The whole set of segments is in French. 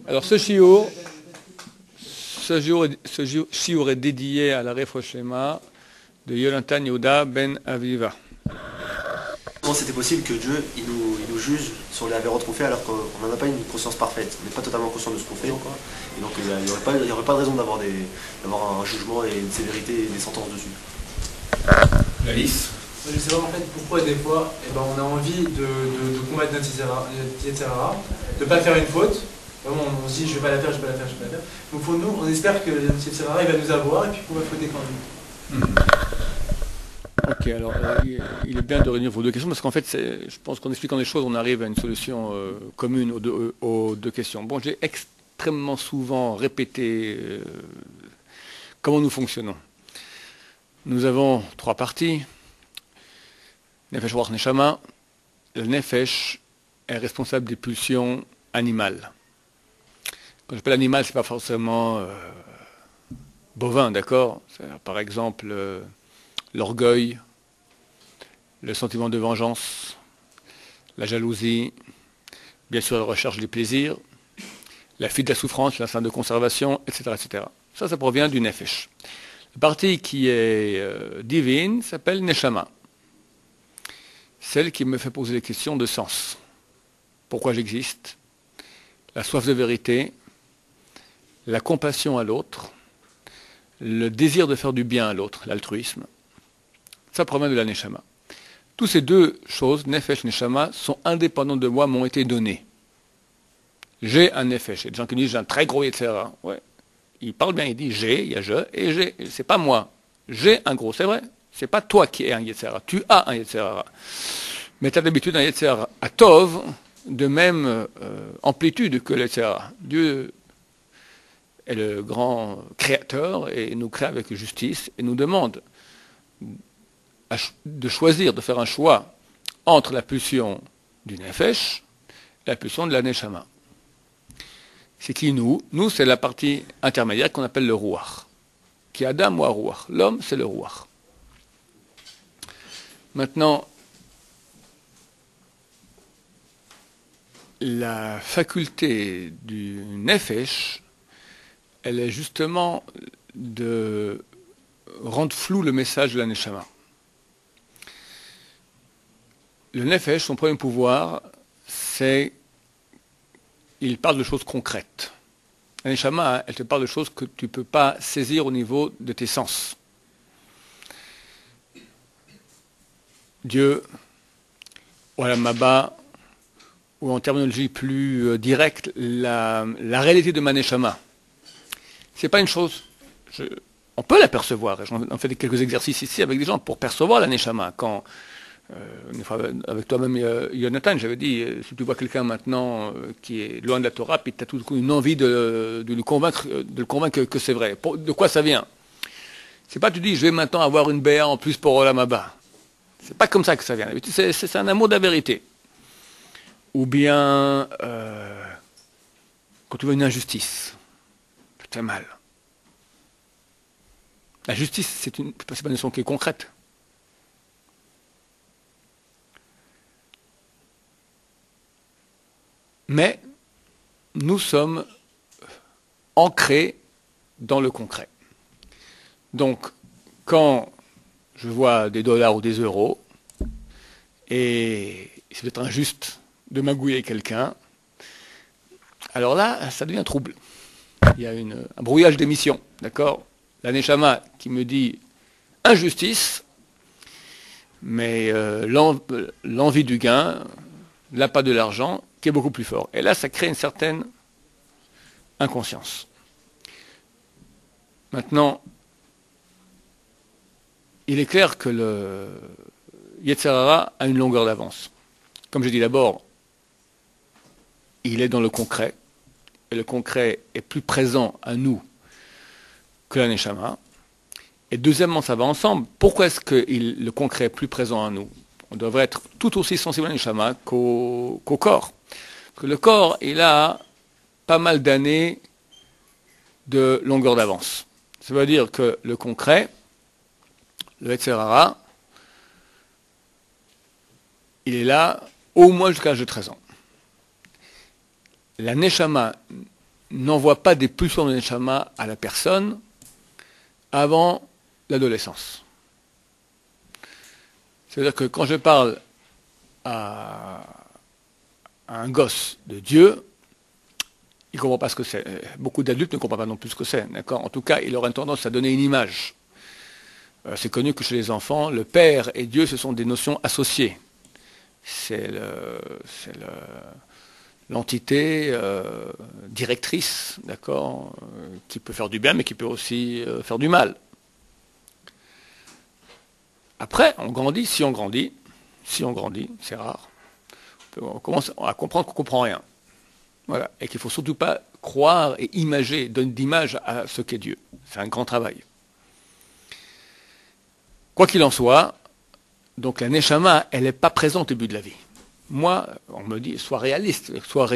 Alors ce shiur est dédié à la Refouach Shlema de Yonatan Yehuda Ben Aviva. Comment c'était possible que Dieu il nous juge sur les avérotes qu'on fait alors qu'on n'en a pas une conscience parfaite, on n'est pas totalement conscient de ce qu'on fait, quoi. Et donc il n'y aurait pas de raison d'avoir un jugement et une sévérité et des sentences dessus. Alice. Je sais pas en fait pourquoi des fois on a envie de combattre notre Yetzirah, de ne pas faire une faute. Vraiment, on se dit je vais pas la faire. Donc pour nous, on espère que notre Yetzirah il va nous avoir et puis qu'on va fauter quand même. Ok, alors il est bien de réunir vos deux questions parce qu'en fait, je pense qu'en expliquant les choses, on arrive à une solution commune aux deux questions. Bon, j'ai extrêmement souvent répété comment nous fonctionnons. Nous avons trois parties. Nefesh, Ruach, Neshama. Le Nefesh est responsable des pulsions animales. Quand j'appelle animal, ce n'est pas forcément bovin, d'accord? Par exemple, l'orgueil, le sentiment de vengeance, la jalousie, bien sûr la recherche du plaisir, la fuite de la souffrance, l'instinct de conservation, etc., etc. Ça provient du Nefesh. La partie qui est divine s'appelle Neshama. Celle qui me fait poser des questions de sens. Pourquoi j'existe? La soif de vérité, la compassion à l'autre, le désir de faire du bien à l'autre, l'altruisme. Ça provient de la Neshama. Toutes ces deux choses, Nefesh, Neshama, sont indépendantes de moi, m'ont été données. J'ai un Nefesh. Il y a des gens qui disent j'ai un très gros Yetzirah. Ouais. Il parle bien, il dit j'ai, il y a je, et j'ai. C'est pas moi. J'ai un gros, c'est vrai. C'est pas toi qui es un Yetzirah. Tu as un Yetzirah. Mais tu as d'habitude un Yetzirah à Tov, de même amplitude que le Yetzirah. Dieu est le grand créateur et nous crée avec justice et nous demande de choisir, de faire un choix entre la pulsion du Nefesh et la pulsion de la Neshama. C'est qui nous? Nous, c'est la partie intermédiaire qu'on appelle le Ruach. Qui est Adam ou Ruach. L'homme, c'est le Ruach. Maintenant, la faculté du Nefesh, elle est justement de rendre flou le message de la Neshama. Le Nefesh, son premier pouvoir, c'est il parle de choses concrètes. La Neshama, elle te parle de choses que tu ne peux pas saisir au niveau de tes sens. Dieu, ou Olam Haba, ou en terminologie plus directe, la réalité de ma Neshama. C'est pas une chose. On peut l'apercevoir. J'en fais quelques exercices ici avec des gens pour percevoir la Neshama. Quand une fois avec toi-même, Yonatan, j'avais dit, si tu vois quelqu'un maintenant qui est loin de la Torah, puis tu as tout d'un coup une envie de le convaincre que c'est vrai. De quoi ça vient? C'est pas tu dis, je vais maintenant avoir une BA en plus pour Olam Haba. C'est pas comme ça que ça vient. C'est un amour de la vérité. Ou bien, quand tu vois une injustice, ça te fait mal. La justice, c'est pas une notion qui est concrète. Mais nous sommes ancrés dans le concret. Donc, quand je vois des dollars ou des euros, et c'est peut-être injuste de magouiller quelqu'un, alors là, ça devient trouble. Il y a un brouillage d'émission, d'accord? La Neshama qui me dit injustice, mais l'envie du gain, l'appât de l'argent, qui est beaucoup plus fort. Et là, ça crée une certaine inconscience. Maintenant, il est clair que le Yetzirah a une longueur d'avance. Comme je dis d'abord, il est dans le concret, et le concret est plus présent à nous que la Neshama. Et deuxièmement, ça va ensemble. Pourquoi est-ce que le concret est plus présent à nous? On devrait être tout aussi sensible à la Neshama qu'au corps. Parce que le corps, il a pas mal d'années de longueur d'avance. Ça veut dire que le concret, le Yetzirah, il est là au moins jusqu'à l'âge de 13 ans. La Neshama n'envoie pas des pulsions de Neshama à la personne avant l'adolescence. C'est-à-dire que quand je parle à un gosse de Dieu, il ne comprend pas ce que c'est. Beaucoup d'adultes ne comprennent pas non plus ce que c'est. D'accord ? En tout cas, il aura une tendance à donner une image. C'est connu que chez les enfants, le Père et Dieu, ce sont des notions associées. C'est l'entité directrice, d'accord, qui peut faire du bien, mais qui peut aussi faire du mal. Après, on grandit, si on grandit, c'est rare, on commence à comprendre qu'on ne comprend rien. Voilà, et qu'il ne faut surtout pas croire et imager, donner d'image à ce qu'est Dieu. C'est un grand travail. Quoi qu'il en soit, donc la Neshama, elle n'est pas présente au début de la vie. Moi, on me dit, sois réaliste.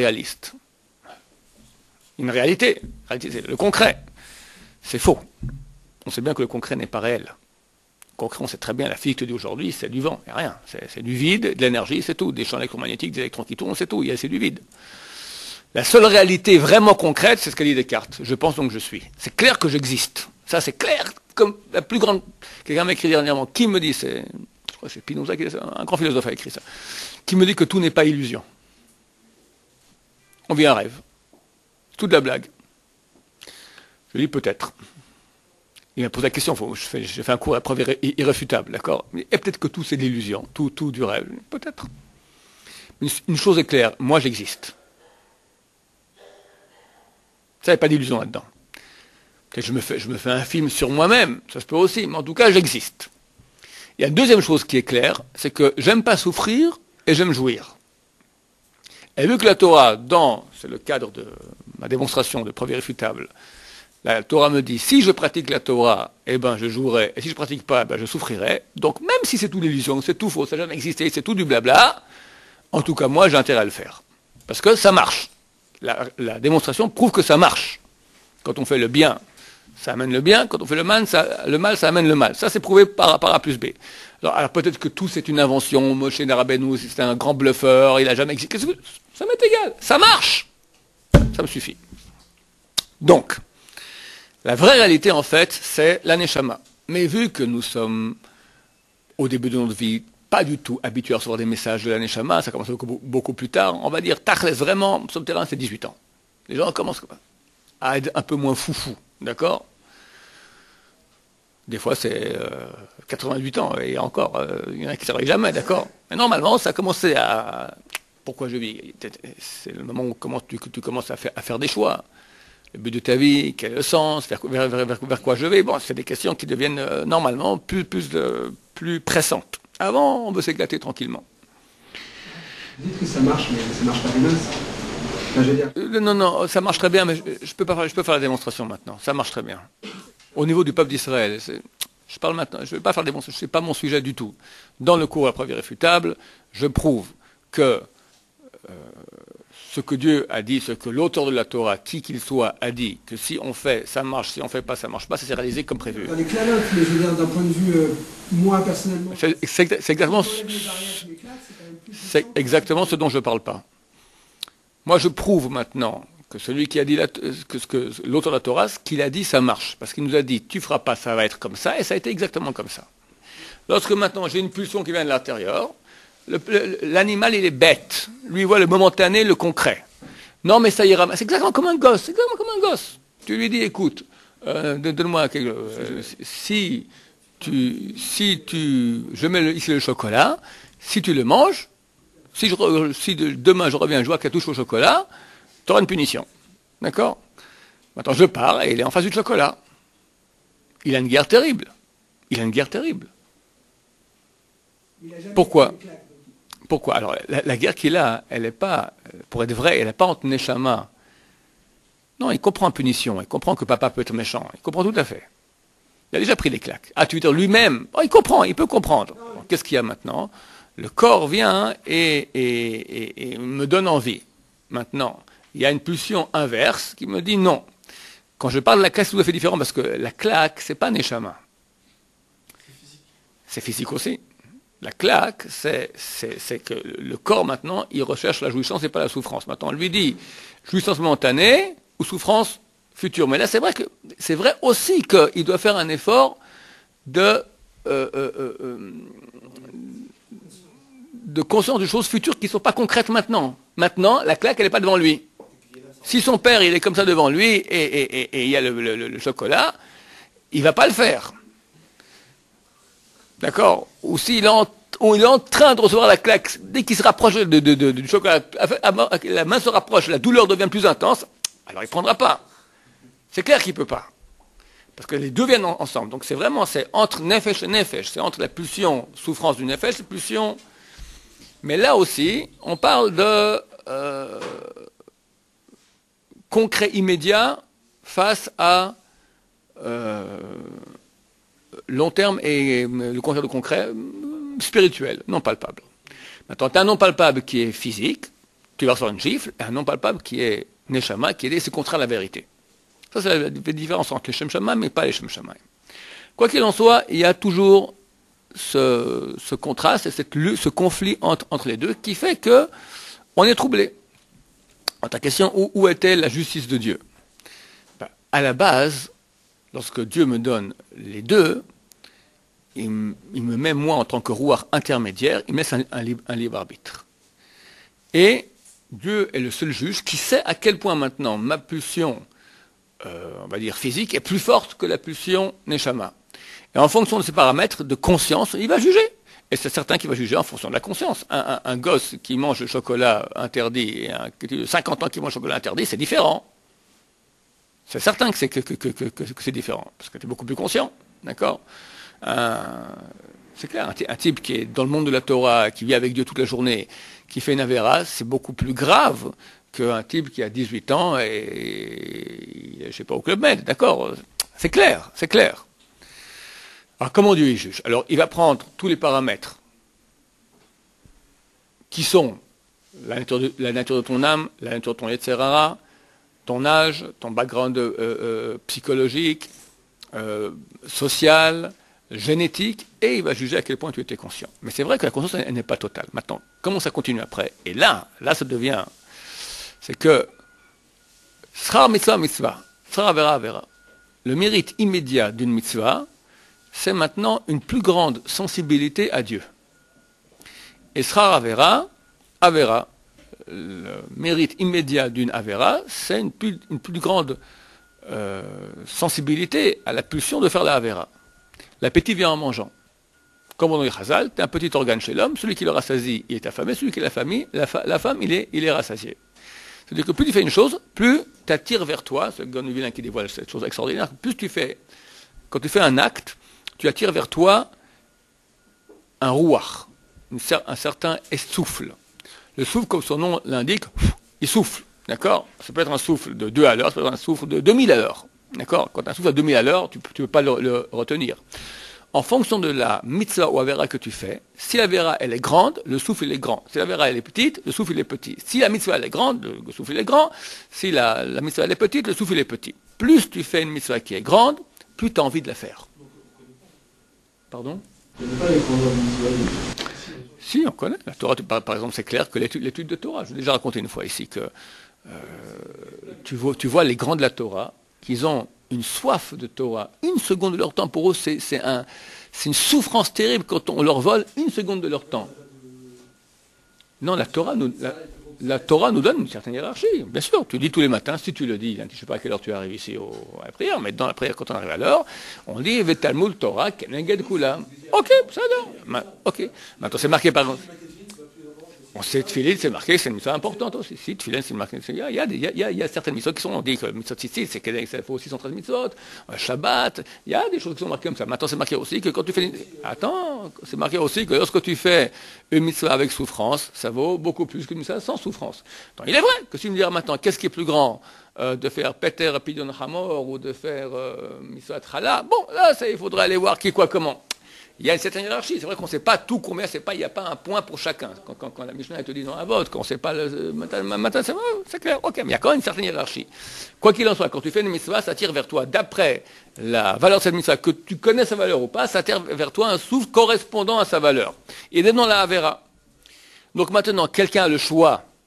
Une réalité, c'est le concret. C'est faux. On sait bien que le concret n'est pas réel. Le concret, on sait très bien, la physique te dit aujourd'hui, c'est du vent, il n'y a rien. C'est du vide, de l'énergie, c'est tout. Des champs électromagnétiques, des électrons qui tournent, c'est tout. C'est du vide. La seule réalité vraiment concrète, c'est ce qu'a dit Descartes. Je pense donc je suis. C'est clair que j'existe. Ça, c'est clair. Comme la plus grande. Quelqu'un m'a écrit dernièrement. Qui me dit, je crois que c'est Spinoza, un grand philosophe a écrit ça. Qui me dit que tout n'est pas illusion. On vit un rêve. C'est toute la blague. Je dis peut-être. Il m'a posé la question, j'ai fait un cours à preuve irréfutable, d'accord ? Et peut-être que tout c'est de l'illusion, tout du rêve. Peut-être. Une chose est claire, moi j'existe. Ça, il n'y a pas d'illusion là-dedans. Je me fais un film sur moi-même, ça se peut aussi, mais en tout cas, j'existe. Il y a une deuxième chose qui est claire, c'est que j'aime pas souffrir et j'aime jouir. Et vu que la Torah, c'est le cadre de ma démonstration de preuve irréfutable, la Torah me dit, si je pratique la Torah, eh ben je jouirai, et si je ne pratique pas, je souffrirai. Donc même si c'est tout l'illusion, c'est tout faux, ça n'a jamais existé, c'est tout du blabla, en tout cas moi j'ai intérêt à le faire. Parce que ça marche. La démonstration prouve que ça marche. Quand on fait le bien, ça amène le bien. Quand on fait le mal, ça amène le mal. Ça, c'est prouvé par A plus B. Alors peut-être que tout, c'est une invention. Moshe Rabbeinu, c'est un grand bluffeur. Il n'a jamais existé. Ça m'est égal. Ça marche. Ça me suffit. Donc, la vraie réalité, en fait, c'est la Neshama. Mais vu que nous sommes, au début de notre vie, pas du tout habitués à recevoir des messages de la Neshama, ça commence beaucoup plus tard, on va dire, Tachlès, vraiment, sur le terrain, c'est 18 ans. Les gens commencent à être un peu moins foufou, d'accord ? Des fois, c'est 88 ans, et encore, il y en a qui ne se réveillent jamais, d'accord ? Mais normalement, ça a commencé à... Pourquoi je vis ? C'est le moment où tu commences à faire des choix. Le but de ta vie, quel est le sens, vers quoi je vais ? Bon, c'est des questions qui deviennent normalement plus pressantes. Avant, on veut s'éclater tranquillement. Vous dites que ça marche, mais ça marche pas bien. Enfin, je veux dire... Non, ça marche très bien, mais je peux faire la démonstration maintenant. Ça marche très bien. Au niveau du peuple d'Israël, je parle maintenant, je ne vais pas faire la démonstration, ce n'est pas mon sujet du tout. Dans le cours à preuve irréfutable, je prouve que ce que Dieu a dit, ce que l'auteur de la Torah, qui qu'il soit, a dit, que si on fait, ça marche, si on ne fait pas, ça ne marche pas, ça s'est réalisé comme prévu. Dans les clalotes, mais je veux dire, d'un point de vue, moi personnellement... C'est exactement ce dont je ne parle pas. Moi, je prouve maintenant que celui qui a dit, que l'auteur de la Torah, ce qu'il a dit, ça marche. Parce qu'il nous a dit, tu ne feras pas, ça va être comme ça, et ça a été exactement comme ça. Lorsque maintenant j'ai une pulsion qui vient de l'intérieur, l'animal, il est bête. Lui, il voit le momentané, le concret. Non, mais ça ira. C'est exactement comme un gosse. Tu lui dis, écoute, donne-moi je mets ici le chocolat, si tu le manges, si demain je reviens, je vois qu'elle touche au chocolat, tu auras une punition. D'accord ? Maintenant, je pars et il est en face du chocolat. Il a une guerre terrible. Pourquoi ? Alors, la guerre qu'il a, elle n'est pas, pour être vraie, elle n'est pas entre Neshama. Non, il comprend la punition, il comprend que papa peut être méchant, il comprend tout à fait. Il a déjà pris des claques. À Twitter lui-même, il comprend, il peut comprendre. Bon, qu'est-ce qu'il y a maintenant ? Le corps vient et me donne envie. Maintenant, il y a une pulsion inverse qui me dit non. Quand je parle de la claque, c'est tout à fait différent parce que la claque, c'est pas Neshama. C'est physique aussi. La claque, c'est que le corps, maintenant, il recherche la jouissance et pas la souffrance. Maintenant, on lui dit, jouissance momentanée, ou souffrance future. Mais là, c'est vrai aussi qu'il doit faire un effort de conscience de choses futures qui ne sont pas concrètes maintenant. Maintenant, la claque, elle n'est pas devant lui. Si son père, il est comme ça devant lui et il y a le chocolat, il ne va pas le faire. D'accord? Ou s'il est en train de recevoir la claque, dès qu'il se rapproche du chocolat, la main se rapproche, la douleur devient plus intense, alors il ne prendra pas. C'est clair qu'il ne peut pas. Parce que les deux viennent ensemble. Donc c'est entre nefesh et nefesh, c'est entre la pulsion souffrance du nefesh et la pulsion. Mais là aussi, on parle de concret immédiat face à long terme et le contraire de concret spirituel, non palpable. Maintenant, tu as un non palpable qui est physique, tu vas recevoir une gifle, et un non palpable qui est neshama, qui est c'est contraire à la vérité. Ça, c'est la différence entre les shem shamaim et pas les shem shamaim. Quoi qu'il en soit, il y a toujours ce contraste et ce conflit entre les deux qui fait que on est troublé. En ta question, où était la justice de Dieu? À la base, lorsque Dieu me donne les deux, il me met moi en tant que rouar intermédiaire, il me laisse un libre arbitre. Et Dieu est le seul juge qui sait à quel point maintenant ma pulsion, on va dire physique, est plus forte que la pulsion neshama. Et en fonction de ces paramètres de conscience, il va juger. Et c'est certain qu'il va juger en fonction de la conscience. Un gosse qui mange le chocolat interdit et un de 50 ans qui mange le chocolat interdit, c'est différent. C'est certain que c'est différent, parce que tu es beaucoup plus conscient. D'accord? C'est clair, un type qui est dans le monde de la Torah, qui vit avec Dieu toute la journée, qui fait une avéra, c'est beaucoup plus grave qu'un type qui a 18 ans et je ne sais pas au Club Med, d'accord? C'est clair, c'est clair. Alors comment Dieu y juge? Alors il va prendre tous les paramètres qui sont la nature de ton âme, la nature de ton yetzer hara, ton âge, ton background psychologique, social, génétique, et il va juger à quel point tu étais conscient. Mais c'est vrai que la conscience, elle n'est pas totale. Maintenant, comment ça continue après? Et là, ça devient, c'est que Srar mitzvah mitzvah, Srar avera avera. Le mérite immédiat d'une mitzvah, c'est maintenant une plus grande sensibilité à Dieu. Et Srar avera, avera. Le mérite immédiat d'une avera, c'est une plus grande sensibilité à la pulsion de faire la avera. L'appétit vient en mangeant. Comme on dit Chazal, tu as un petit organe chez l'homme, celui qui le rassasie, il est affamé, celui qui la femme, il est rassasié. C'est-à-dire que plus tu fais une chose, plus tu attires vers toi, c'est le Gaon du Vilain qui dévoile cette chose extraordinaire, plus quand tu fais un acte, tu attires vers toi un rouach, un certain souffle. Le souffle, comme son nom l'indique, il souffle, d'accord? Ça peut être un souffle de 2 à l'heure, ça peut être un souffle de 2000 à l'heure, d'accord? Quand tu as un souffle à 2000 à l'heure, tu ne peux pas le retenir. En fonction de la mitzvah ou avera que tu fais, si la avera elle est grande, le souffle il est grand. Si la avera elle est petite, le souffle il est petit. Si la mitzvah elle est grande, le souffle il est grand. Si la mitzvah elle est petite, le souffle il est petit. Plus tu fais une mitzvah qui est grande, plus tu as envie de la faire. Pardon? Si, on connaît. La Torah, par exemple, c'est clair que l'étude de Torah, je l'ai déjà raconté une fois ici, que tu vois les grands de la Torah, qu'ils ont une soif de Torah, une seconde de leur temps, pour eux, c'est une souffrance terrible quand on leur vole une seconde de leur temps. Non, la Torah nous donne une certaine hiérarchie. Bien sûr, tu dis tous les matins, si tu le dis, je ne sais pas à quelle heure tu arrives ici à la prière, mais dans la prière, quand on arrive à l'heure, on dit « Vetalmud Torah keneged kulam ». Ok, ça donne. Ok. Maintenant, c'est marqué par... On sait Tfilin, c'est marqué, c'est une mission importante aussi. Si Tfilin, c'est marqué. Il y a certaines missions qui sont, on dit que mitzvot tzitzit, c'est qu'il faut aussi 113 mitzvot, Shabbat, il y a des choses qui sont marquées comme ça. Maintenant, c'est marqué aussi que quand tu fais... Attends, c'est marqué aussi que lorsque tu fais une mitzvah avec souffrance, ça vaut beaucoup plus qu'une mitzvah sans souffrance. Donc, il est vrai que si tu me dis maintenant, qu'est-ce qui est plus grand de faire Peter Pidyon Hamor ou de faire mitzvah Chala, bon, là, il faudrait aller voir qui, quoi, comment. Il y a une certaine hiérarchie. C'est vrai qu'on ne sait pas tout combien, il n'y a pas un point pour chacun. Quand la Mishnah te dit dans la vote, qu'on ne sait pas le matin, c'est clair, ok, mais il y a quand même une certaine hiérarchie. Quoi qu'il en soit, quand tu fais une mitzvah, ça tire vers toi, d'après la valeur de cette mitzvah, que tu connais sa valeur ou pas, ça tire vers toi un souffle correspondant à sa valeur. Et dans la Avera. Donc maintenant, quelqu'un a le choix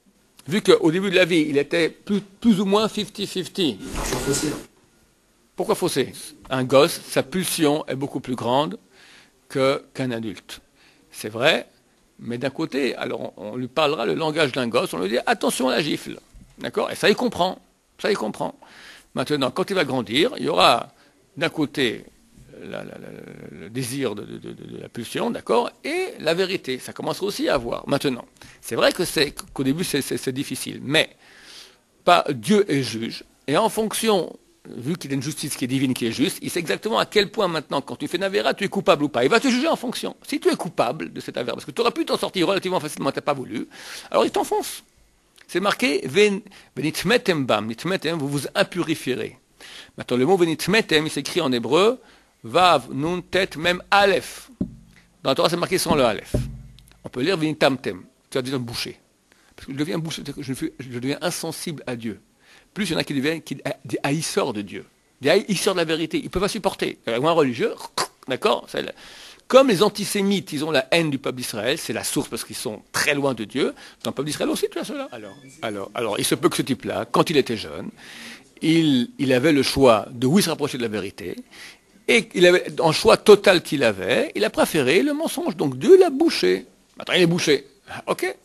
vu qu'au début de la vie, il était plus ou moins 50-50. Toujours faussé. Pourquoi faussé? Un gosse, sa pulsion est beaucoup plus grande qu'un adulte. C'est vrai, mais d'un côté, alors on lui parlera le langage d'un gosse, on lui dit attention à la gifle. D'accord? Et ça, il comprend. Ça, il comprend. Maintenant, quand il va grandir, il y aura d'un côté le désir de la pulsion, d'accord, et la vérité. Ça commencera aussi à avoir. Maintenant, c'est vrai qu'au début, c'est difficile, mais pas Dieu est juge, et en fonction, vu qu'il a une justice qui est divine, qui est juste, il sait exactement à quel point maintenant, quand tu fais une avéra, tu es coupable ou pas. Il va te juger en fonction. Si tu es coupable de cette avéra, parce que tu aurais pu t'en sortir relativement facilement, tu n'as pas voulu, alors il t'enfonce. C'est marqué venitmetem bam, nitmetem, vous vous impurifierez. Maintenant, le mot venitmetem, il s'écrit en hébreu vav, nun, tet, même aleph. Dans la Torah, c'est marqué sans le aleph. On peut lire venitamtem, tu vas dire boucher. Parce que je deviens boucher, je deviens insensible à Dieu. Plus il y en a qui deviennent des haïsseurs de Dieu, des haïsseurs de la vérité. Ils ne peuvent pas supporter. Ou un religieux, d'accord, comme les antisémites, ils ont la haine du peuple d'Israël, c'est la source parce qu'ils sont très loin de Dieu. Dans le peuple d'Israël aussi, tu as cela. Alors, il se peut que ce type-là, quand il était jeune, il avait le choix de se rapprocher de la vérité, et il avait, en choix total qu'il avait, il a préféré le mensonge. Donc Dieu l'a bouché. Attends, il est bouché. Ok.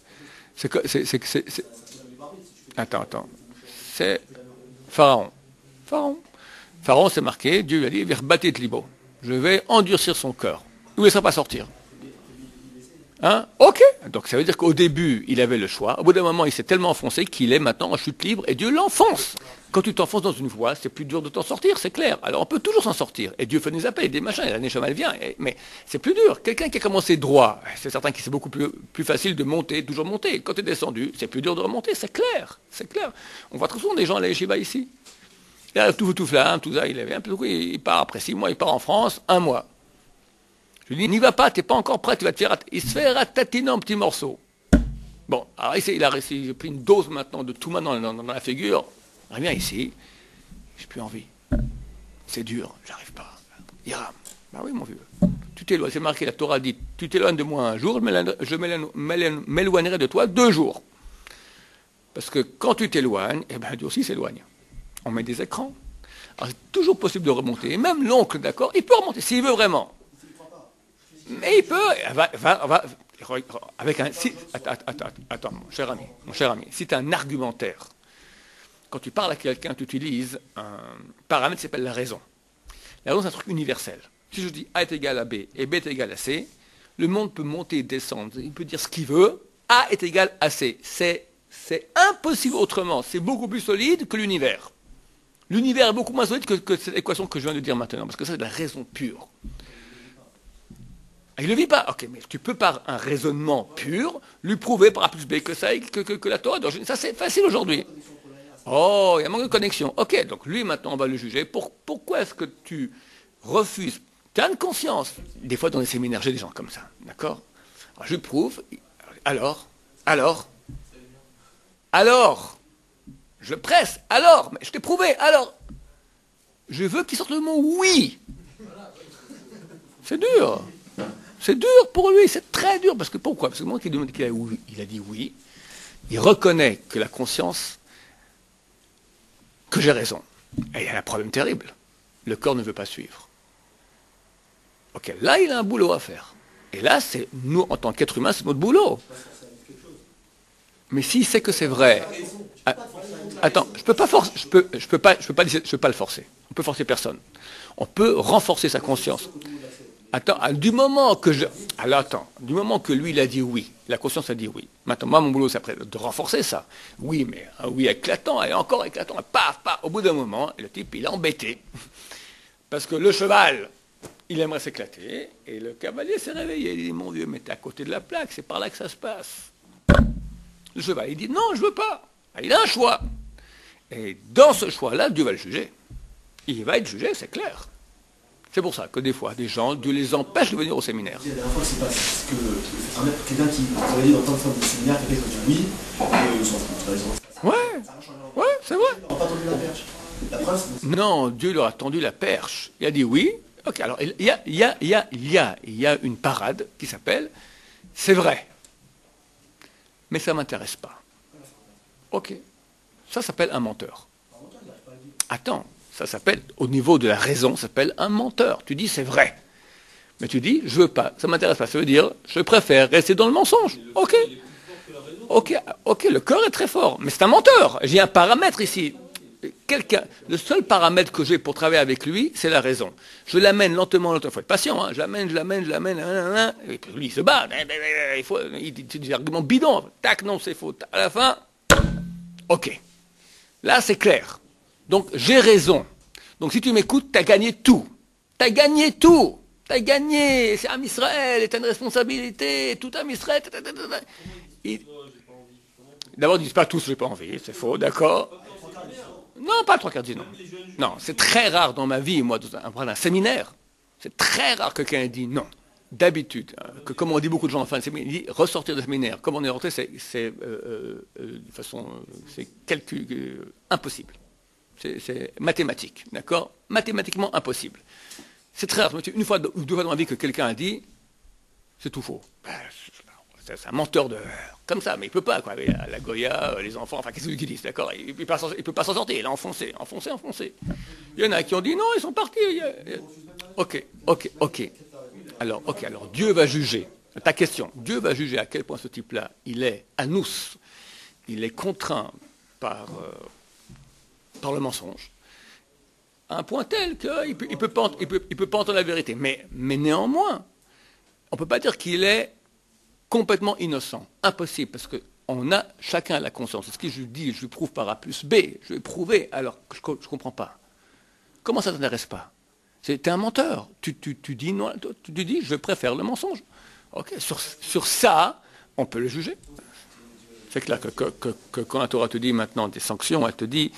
Attends. C'est Pharaon. Pharaon, c'est marqué, Dieu lui a dit, verbatit libo. Je vais endurcir son cœur. Il ne laissera pas sortir. Hein? Ok. Donc ça veut dire qu'au début, il avait le choix. Au bout d'un moment, il s'est tellement enfoncé qu'il est maintenant en chute libre et Dieu l'enfonce. Quand tu t'enfonces dans une voie, c'est plus dur de t'en sortir, c'est clair. Alors on peut toujours s'en sortir. Et Dieu fait des appels, des machins, et la Neshama elle vient. Mais c'est plus dur. Quelqu'un qui a commencé droit, c'est certain que c'est beaucoup plus facile de monter, toujours monter. Quand tu es descendu, c'est plus dur de remonter, c'est clair. C'est clair. On voit très souvent des gens à la yeshiva ici. Il arrive tout flamme, tout ça, il part après 6 mois, il part en France, 1 mois. Je lui dis, n'y va pas, tu n'es pas encore prêt, tu vas te faire... Il se fait ratatiner en petits morceaux. Bon, alors il a pris une dose maintenant de tout maintenant dans la figure. Reviens ici, j'ai plus envie. C'est dur, j'arrive pas. Hiram, bah oui mon vieux. Tu t'éloignes, c'est marqué, la Torah dit, tu t'éloignes de moi un jour, je m'éloignerai de toi 2 jours. Parce que quand tu t'éloignes, eh ben Dieu aussi s'éloigne. On met des écrans. Alors c'est toujours possible de remonter. Et même l'oncle, d'accord, il peut remonter, s'il veut vraiment. Mais il peut, avec un... Attends, mon cher ami, si tu as un argumentaire, quand tu parles à quelqu'un, tu utilises un paramètre qui s'appelle la raison. La raison, c'est un truc universel. Si je dis A est égal à B et B est égal à C, le monde peut monter et descendre. Il peut dire ce qu'il veut. A est égal à C. C'est impossible autrement. C'est beaucoup plus solide que l'univers. L'univers est beaucoup moins solide que cette équation que je viens de dire maintenant, parce que ça, c'est de la raison pure. Il ne le vit pas. Ok, mais tu peux par un raisonnement pur lui prouver par A plus B que ça, que la Torah. Ça, c'est facile aujourd'hui. Oh, il y a un manque de connexion. Ok, donc lui, maintenant, on va le juger. Pourquoi est-ce que tu refuses? Tu as une conscience. Des fois, dans les séminaires, j'ai des gens comme ça. D'accord? Alors, je lui prouve. Alors, je le presse. Alors, mais je t'ai prouvé. Alors, je veux qu'il sorte le mot oui. C'est dur. C'est dur pour lui, c'est très dur. Parce que pourquoi? Parce que moi, il a dit oui, il reconnaît que la conscience, que j'ai raison. Et il y a un problème terrible. Le corps ne veut pas suivre. Ok, là, il a un boulot à faire. Et là, c'est nous, en tant qu'êtres humains, c'est notre boulot. Mais s'il sait que c'est vrai... Attends, je peux pas le forcer. On peut forcer personne. On peut renforcer sa conscience. Attends, du moment que lui, il a dit oui, la conscience a dit oui. Maintenant, moi, mon boulot, c'est après de renforcer ça. Oui, mais un oui éclatant, et encore éclatant, et paf. Au bout d'un moment, le type, il est embêté. Parce que le cheval, il aimerait s'éclater, et le cavalier s'est réveillé. Il dit, mon vieux, mais t'es à côté de la plaque, c'est par là que ça se passe. Le cheval, il dit, non, je veux pas. Il a un choix. Et dans ce choix-là, Dieu va le juger. Il va être jugé, c'est clair. C'est pour ça que des fois, des gens, Dieu les empêche de venir au séminaire. La dernière fois, c'est pas ce que quelqu'un qui travaillait dans tant de fois de séminaire, quelqu'un qui dit oui, ils sont en Ouais, c'est vrai. Ils n'ont pas tendu la perche. La preuve, non, Dieu leur a tendu la perche. Il a dit oui. Ok, alors il y a une parade qui s'appelle c'est vrai. Mais ça ne m'intéresse pas. Ok. Ça s'appelle un menteur. Attends, ça s'appelle, au niveau de la raison, ça s'appelle un menteur. Tu dis c'est vrai. Mais tu dis, je veux pas, ça m'intéresse pas. Ça veut dire, je préfère rester dans le mensonge. Ok. Ok, le cœur est très fort, mais c'est un menteur. J'ai un paramètre ici. Le seul paramètre que j'ai pour travailler avec lui, c'est la raison. Je l'amène lentement. Il faut être patient. Hein. Je l'amène. Et puis lui, il se bat. Il dit des arguments bidons. Tac, non, c'est faux. À la fin, ok. Là, c'est clair. Donc, j'ai raison. Donc, si tu m'écoutes, tu as gagné tout. Tu as gagné tout. Tu as gagné. C'est un Israël. Tu as une responsabilité. Tout un Israël. D'abord, ils disent pas tous, j'ai pas envie. C'est faux, d'accord. Non, pas le trois quarts disent non. Non, c'est très rare dans ma vie, moi, dans un séminaire. C'est très rare que quelqu'un dise non. D'habitude, que comme on dit beaucoup de gens en fin de séminaire, il dit ressortir de séminaire. Comme on est rentré, c'est de façon, c'est calcul impossible. C'est mathématique, d'accord? Mathématiquement impossible. C'est très rare. Une fois ou deux fois dans ma vie que quelqu'un a dit, c'est tout faux. C'est un menteur comme ça, mais il ne peut pas, quoi. La Goya, les enfants, enfin, qu'est-ce qu'ils disent, d'accord? Il ne peut pas s'en sortir, il a enfoncé. Il y en a qui ont dit non, ils sont partis. Ok. Alors, Dieu va juger. Ta question, Dieu va juger à quel point ce type-là, il est anous, il est contraint par le mensonge, à un point tel qu'il ne peut pas entendre la vérité. Mais néanmoins, on ne peut pas dire qu'il est complètement innocent. Impossible, parce qu'on a chacun la conscience. C'est ce que je dis, je lui prouve par A plus B, je vais prouver, alors que je ne comprends pas. Comment ça ne t'intéresse pas? T'es un menteur. Tu dis non, tu dis je préfère le mensonge. Ok, sur ça, on peut le juger. C'est clair que quand la Torah te dit maintenant des sanctions, elle te dit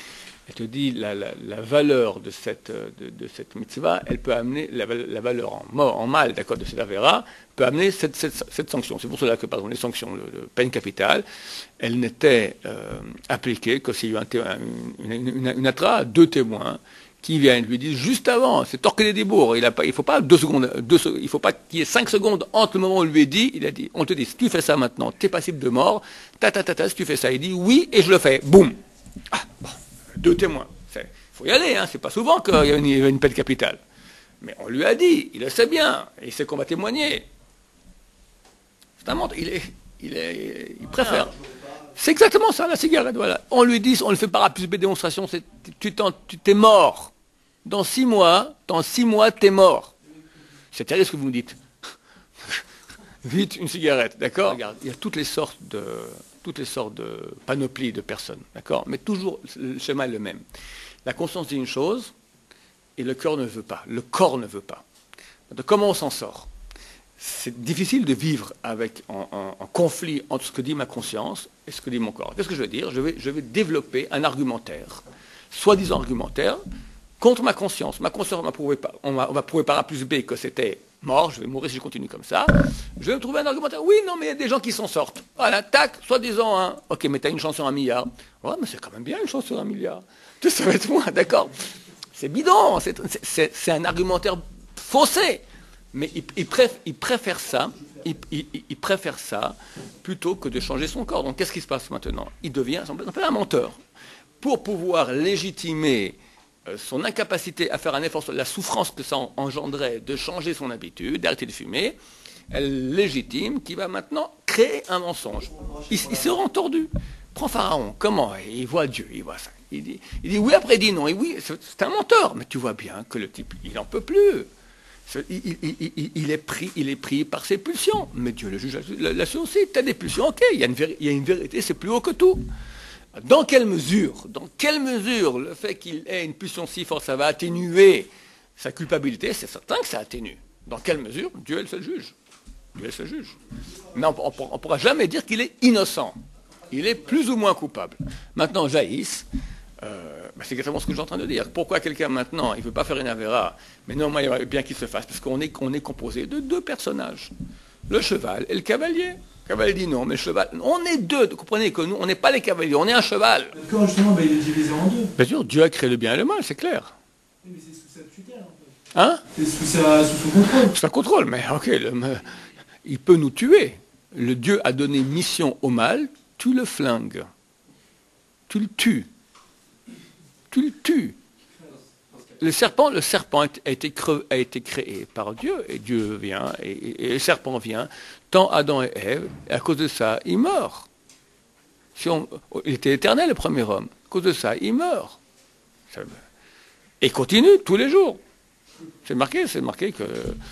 la valeur de cette mitzvah, elle peut amener la valeur en mal, d'accord, de cette avéra, peut amener cette sanction. C'est pour cela que, par exemple, les sanctions, le peine capitale, elles n'étaient appliquées que s'il y a eu une atra à deux témoins qui viennent lui dire juste avant, c'est torqué des débours, il ne faut pas 2 secondes, il faut pas qu'il y ait 5 secondes entre le moment où on lui a dit, on te dit, si tu fais ça maintenant, tu es passible de mort, si tu fais ça, il dit oui, et je le fais, boum. Ah, bon. 2 témoins. Il faut y aller, hein. C'est pas souvent qu'il y a une peine capitale. Mais on lui a dit, il le sait bien, et il sait qu'on va témoigner. C'est un menteur. Il préfère. C'est exactement ça, la cigarette, voilà. On lui dit, on le fait par A plus B démonstration, tu t'es mort. Dans 6 mois, t'es mort. C'est terrible ce que vous nous dites. Vite, une cigarette, d'accord? Regarde, il y a toutes les sortes de panoplies de personnes, d'accord? Mais toujours, le schéma est le même. La conscience dit une chose, et le cœur ne veut pas. Le corps ne veut pas. Donc, comment on s'en sort? C'est difficile de vivre en conflit entre ce que dit ma conscience et ce que dit mon corps. Qu'est-ce que je veux dire? Je vais développer un argumentaire, soi-disant argumentaire, contre ma conscience. Ma conscience on va prouver par A plus B que c'était mort, je vais mourir si je continue comme ça. Je vais me trouver un argumentaire. Oui, non, mais il y a des gens qui s'en sortent. Voilà, tac, soi-disant, hein. Ok, mais tu as une chance sur 1 milliard. Ouais, mais c'est quand même bien une chance sur 1 milliard. Ça va être moi, d'accord? C'est bidon, c'est un argumentaire faussé. Mais il préfère ça. Il préfère ça plutôt que de changer son corps. Donc qu'est-ce qui se passe maintenant? Il devient un menteur. Pour pouvoir légitimer son incapacité à faire un effort sur la souffrance que ça engendrait de changer son habitude, d'arrêter de fumer, elle légitime qu'il va maintenant créer un mensonge. Il se rend tordu. Prends Pharaon, comment? Il voit Dieu, il voit ça. Il dit oui, après il dit non. Et oui, c'est un menteur. Mais tu vois bien que le type, il n'en peut plus. Il est pris par ses pulsions. Mais Dieu le juge là-dessus aussi. Tu as des pulsions, ok, il y a une vérité, c'est plus haut que tout. Dans quelle mesure le fait qu'il ait une pulsion si forte, ça va atténuer sa culpabilité? C'est certain que ça atténue. Dans quelle mesure? Dieu est le seul juge. Mais on ne pourra jamais dire qu'il est innocent. Il est plus ou moins coupable. Maintenant, jaillisse. C'est exactement ce que je suis en train de dire. Pourquoi quelqu'un maintenant, il ne veut pas faire une avéra, mais non, il va bien qu'il se fasse, parce qu'on est composé de 2 personnages. Le cheval et le cavalier. Le cavalier dit non, mais le cheval, on est 2. Vous comprenez que nous, on n'est pas les cavaliers, on est un cheval. Le corps, justement, il est divisé en 2. Bien sûr, Dieu a créé le bien et le mal, c'est clair. Oui, mais c'est sous sa tutelle, en fait. Hein? C'est sous son contrôle. Sous son contrôle, mais ok, il peut nous tuer. Le Dieu a donné mission au mal, tu le flingues. tu le tues. Tu le tues. Le serpent a été créé par Dieu, et Dieu vient, et le serpent vient, tant Adam et Ève, et à cause de ça, il meurt. Il était éternel, le premier homme. À cause de ça, il meurt. Et il continue tous les jours. C'est marqué que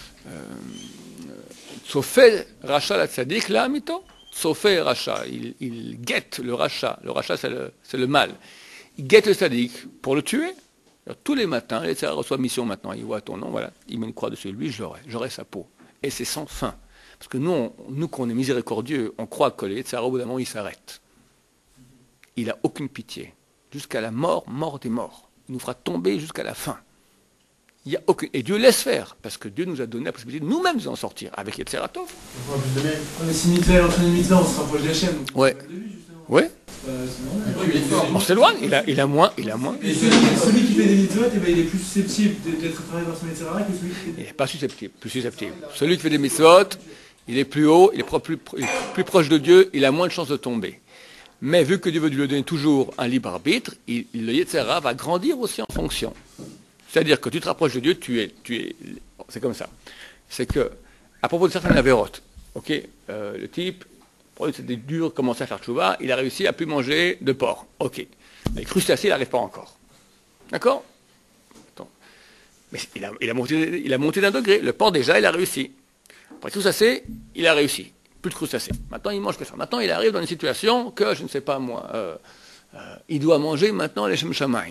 Sofé Racha la Tzadik la Amito. Sofé Racha, il guette le Racha. Le Racha, c'est le mal. Il guette le Tzadik pour le tuer. Alors, tous les matins, il reçoit mission maintenant. Il voit ton nom, voilà. Il met une croix dessus. Lui, j'aurai sa peau. Et c'est sans fin. Parce que nous, qu'on est miséricordieux, on croit que les Yetzirah, au bout d'un moment, il s'arrête. Il n'a aucune pitié. Jusqu'à la mort des morts. Il nous fera tomber jusqu'à la fin. Il y a aucune... Et Dieu laisse faire, parce que Dieu nous a donné la possibilité de nous-mêmes en sortir, avec Yetzirah Tov. Mais si Mitzvah est l'entraînement de Mitzvah, on se rapproche d'Hachem. Ouais. Ouais. On s'éloigne, il a moins. Et celui qui fait des mitzvot, il est plus susceptible d'être travaillé par son Yetzirah que celui qui fait des... Il n'est pas susceptible, plus susceptible. Celui qui fait des mitzvot, il est plus haut, il est plus proche de Dieu, il a moins de chances de tomber. Mais vu que Dieu veut lui donner toujours un libre arbitre, le Yetzirah va grandir aussi en fonction. C'est-à-dire que tu te rapproches de Dieu, c'est comme ça. C'est que, à propos de certaines avérotes, le type, c'était dur, commençait à faire tchouva, il a réussi à plus manger de porc. Ok. Les crustacés, il n'arrive pas encore. D'accord? Mais il a monté d'un degré. Le porc, déjà, il a réussi. Après crustacés, il a réussi. Plus de crustacés. Maintenant, il mange que ça. Maintenant, il arrive dans une situation que, je ne sais pas moi, il doit manger maintenant les Shem Shamaim.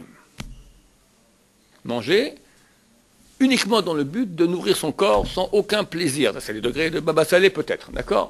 Manger uniquement dans le but de nourrir son corps sans aucun plaisir. Ça, c'est les degrés de Baba Salé, peut-être. D'accord?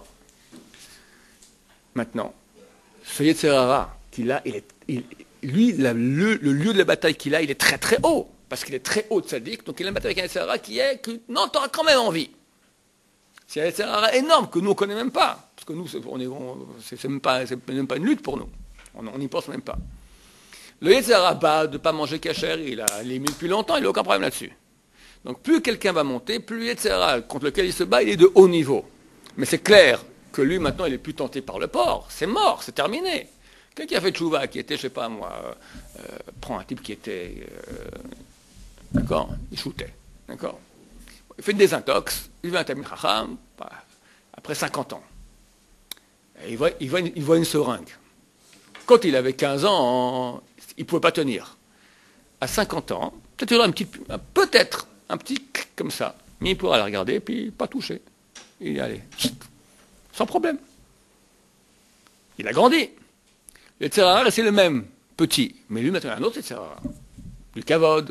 Maintenant, ce Yetzirah qu'il a, le lieu de la bataille qu'il a, il est très très haut. Parce qu'il est très haut de Tzadik, donc il a une bataille avec un Yetzirah qui est que, non, tu auras quand même envie. C'est un Yetzirah énorme que nous, on ne connaît même pas. Parce que nous, c'est même pas une lutte pour nous. On n'y pense même pas. Le Yetzirah de ne pas manger kasher, il est mis depuis longtemps, il n'a aucun problème là-dessus. Donc plus quelqu'un va monter, plus le Yetzirah contre lequel il se bat, il est de haut niveau. Mais c'est clair que lui, maintenant, il est plus tenté par le porc. C'est mort, c'est terminé. Quelqu'un qui a fait tchouva, qui était, je sais pas moi, prend un type qui était... d'accord, il shootait. D'accord. Il fait une désintox, il va à un Tamil Chacham, après 50 ans. Et il voit une seringue. Quand il avait 15 ans, il ne pouvait pas tenir. À 50 ans, peut-être il aura peut-être un petit clic comme ça, mais il pourra la regarder et puis pas toucher. Il y allait. Sans problème. Il a grandi. Le Yetzirah, c'est le même, petit. Mais lui, maintenant, il y a un autre Yetzirah. Du kavod,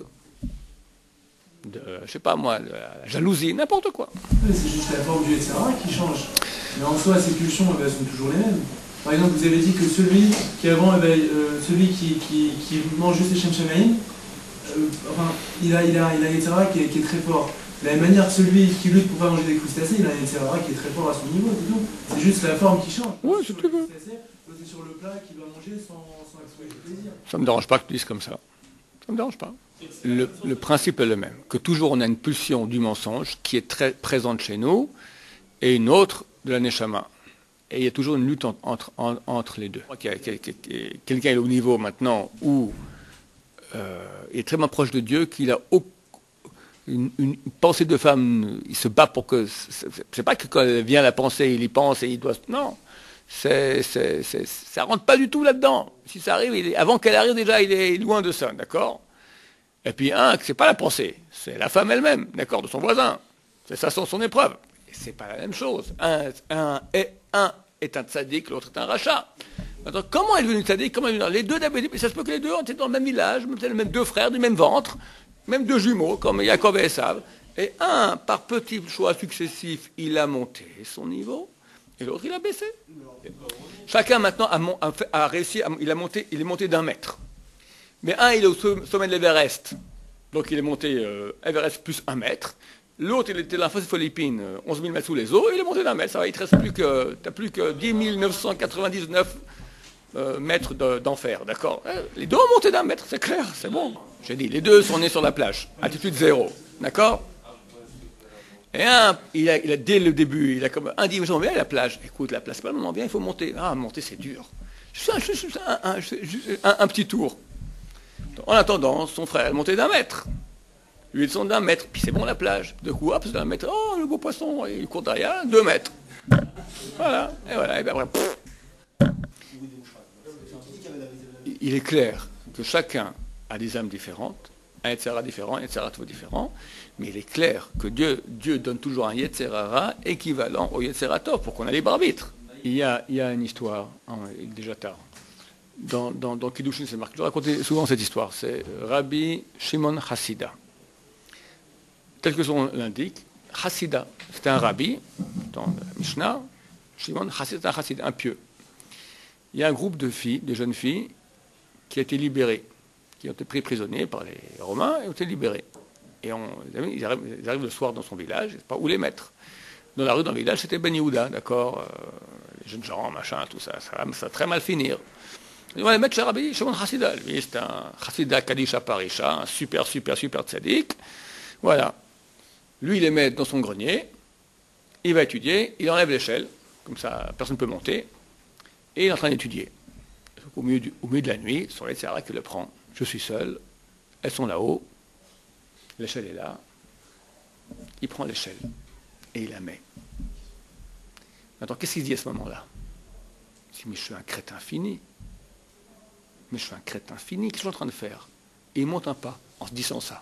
de, je sais pas moi, de la jalousie, n'importe quoi. C'est juste la forme du Yetzirah qui change. Mais en soi, ces pulsions, elles sont toujours les mêmes. Par exemple, vous avez dit que celui qui avant, celui qui mange juste les Shem Shamaim, il a un Yetzirah qui est très fort. De la même manière, celui qui lutte pour pas manger des crustacés, il a un Yetzirah qui est très fort à son niveau, c'est tout. C'est juste la forme qui change. Ouais, si tu veux. C'est sur le plat qu'il va manger sans exploiter le plaisir. Ça ne me dérange pas que tu dises comme ça. Ça ne me dérange pas. Le principe est le même. Que toujours on a une pulsion du mensonge qui est très présente chez nous et une autre de la Neshama. Et il y a toujours une lutte entre les deux. Quelqu'un est au niveau maintenant où il est très proche de Dieu, qu'il a une pensée de femme, il se bat pour que... C'est pas que quand vient la pensée, il y pense et il doit... Non, ça rentre pas du tout là-dedans. Si ça arrive, avant qu'elle arrive déjà, il est loin de ça, d'accord? Et puis c'est pas la pensée, c'est la femme elle-même, d'accord, de son voisin. C'est ça son épreuve. Et c'est pas la même chose. Un est un tzaddik, l'autre est un rachat. Maintenant, comment est devenu tzaddik? Comment est devenu... Les deux d'abord, ça se peut que les deux étaient dans le même village, même deux frères du même ventre, même deux jumeaux, comme Yaakov et Esav. Et un, par petits choix successifs, il a monté son niveau, et l'autre, il a baissé. Chacun, maintenant, a réussi, il est monté d'1 mètre. Mais un, il est au sommet de l'Everest, donc il est monté Everest plus 1 mètre. L'autre, il était dans la fosse des Philippines, 11 000 mètres sous les eaux, il est monté d'1 mètre. Ça va, il ne te reste plus que 10 999 mètres d'enfer, d'accord? Les deux ont monté d'1 mètre, c'est clair, c'est bon. J'ai dit, les deux sont nés sur la plage, altitude 0, d'accord? Et un, il a dès le début, il a comme un dit, mais à la plage. Écoute, la plage, c'est pas le moment bien, il faut monter. Ah, monter, c'est dur. un petit tour. En attendant, son frère est monté d'un mètre. Lui, ils sont d'un mètre. Puis c'est bon, la plage. De coup, hop, c'est d'un mètre. Oh, le beau poisson, il court derrière, 2 mètres. Voilà. Et voilà. Et bien après, il est clair que chacun a des âmes différentes, un Yetzirah différent, un Yetzirah différent, mais il est clair que Dieu donne toujours un Yetzirah équivalent au Yetzirah Tov pour qu'on ait libre arbitre. Il y a une histoire, déjà tard. Dans Kiddushin, c'est marqué. Je raconte souvent cette histoire. C'est Rabbi Shimon Hassida. Tel que son nom l'indique, Hassida, c'était un rabbi, dans la Mishnah. Shimon Hassida, un pieux. Il y a un groupe de filles, de jeunes filles, qui a été libérées, qui ont été pris prisonniers par les Romains et ont été libérés. Et ils arrivent le soir dans son village, je ne sais pas où les mettre. Dans la rue, dans le village, c'était Ben Yehuda, d'accord, les jeunes gens, machin, tout ça, ça va très mal finir. Ils vont les mettre chez Rabbi Shimon Hassida. Lui, c'est un Hassida Kadisha Parisha, un super tzaddik. Voilà. Lui, il les met dans son grenier, il va étudier, il enlève l'échelle, comme ça, personne ne peut monter, et il est en train d'étudier. Au milieu de la nuit, son Yetzirah qui le prend. Je suis seul, elles sont là-haut, l'échelle est là, il prend l'échelle et il la met. Maintenant, qu'est-ce qu'il dit à ce moment-là? Il dit, mais je suis un crétin fini. Mais je suis un crétin fini, qu'est-ce que je suis en train de faire? Et il monte un pas en se disant ça.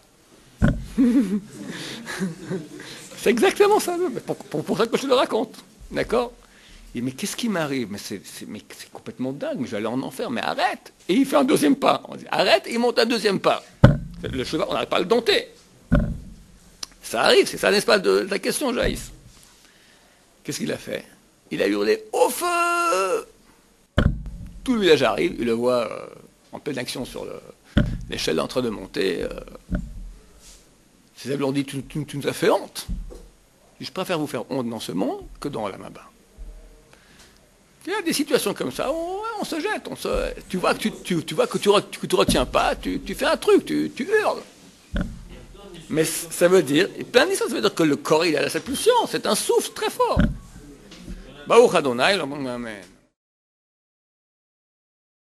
C'est exactement ça, pour ça que je te le raconte. D'accord? Il dit, mais qu'est-ce qui m'arrive? Mais c'est complètement dingue, mais je vais aller en enfer, mais arrête! Et il fait un deuxième pas. On dit, arrête, et il monte un deuxième pas. Le cheval, on n'arrive pas à le dompter. Ça arrive, c'est ça, n'est-ce pas, de la question, Jaïs? Qu'est-ce qu'il a fait? Il a hurlé, au feu! Tout le village arrive, il le voit en pleine action sur l'échelle en train de monter. Ses amis lui ont dit, tu nous as fait honte. Je préfère vous faire honte dans ce monde que dans la main-bas. Il y a des situations comme ça, on se jette, tu vois que tu retiens pas, tu fais un truc, tu hurles. Mais ça veut dire, plein de ça veut dire que le corps il a cette pulsion, c'est un souffle très fort. Baruch Adonai, Amen.